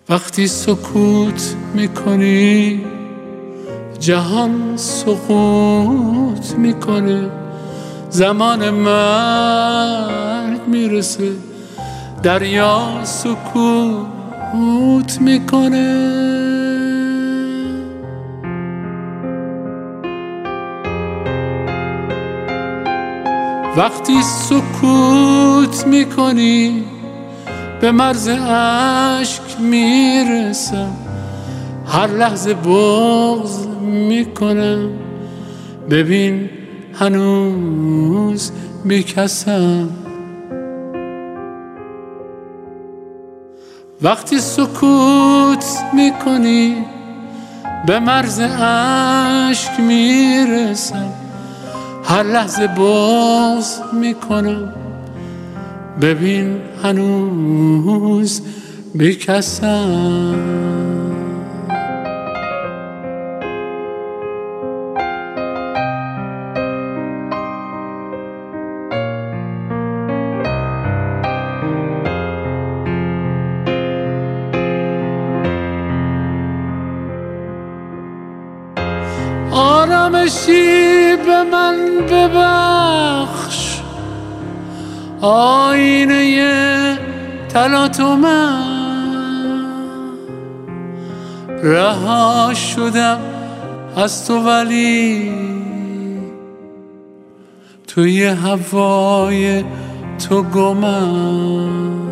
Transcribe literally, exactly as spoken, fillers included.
وقتی سکوت میکنی جهان سقوط میکنه، زمان مرگ میرسه دریا سکوت میکنه. وقتی سکوت میکنی به مرز اشک میرسم، هر لحظه بغض میکنم، ببین هنوز بیکسم. وقتی سکوت میکنی به مرز اشک میرسم، هر لحظه بغض میکنم، ببین هنوز بیکسم. آرامشی به من ببخش، آینه طلا من، رها شدم از تو ولی توی هوای تو گمم.